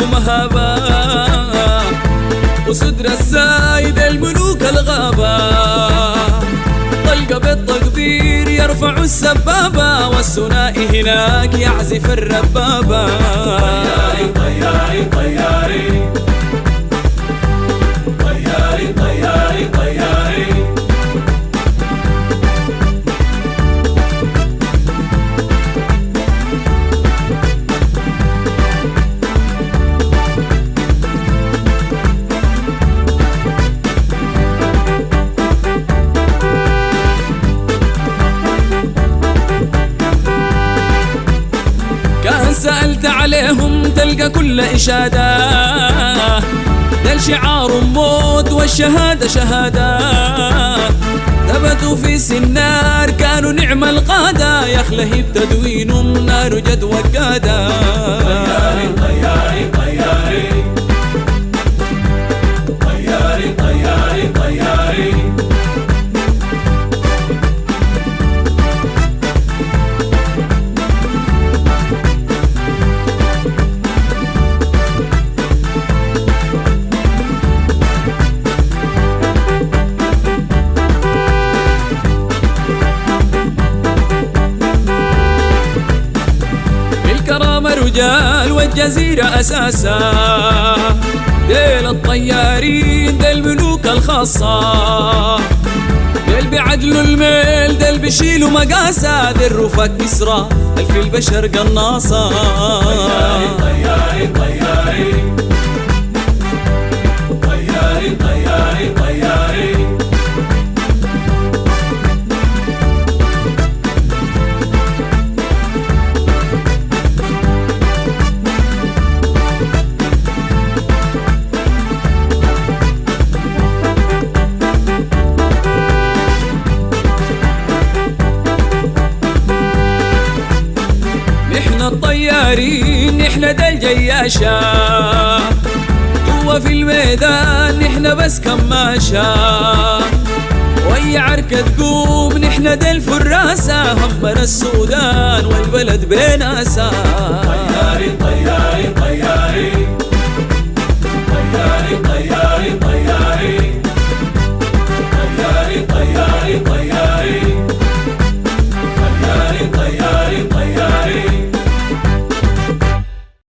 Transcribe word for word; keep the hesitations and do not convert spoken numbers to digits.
مهابة وصدر السايد الملوك الغابة طلقة بالتقدير يرفع السبابة والثنائي هناك يعزف الربابة. طياري طياري طياري طياري طياري طياري كان سألت عليهم تلقى كل إشادة ده الشعار موت والشهادة شهادة ثبتوا في سنار كانوا نعم القادة يخلهي بتدوينهم نار جد وقادة. طياري طياري طياري طياري طياري طياري رجال والجزيرة أساسا ديل الطيارين ديل ملوك الخاصة ديل بيعدلوا الميل ديل بيشيلوا مقاسة ديل رفاق كسرى الفي البشر قناصة. طياري طياري طياري طياري طياري طياري الطيارين نحنا دا الجياشة جوا في الميدان نحنا بس كماشة وأي عركة تقوم نحنا دا الفراسة همنا السودان والبلد بناسة.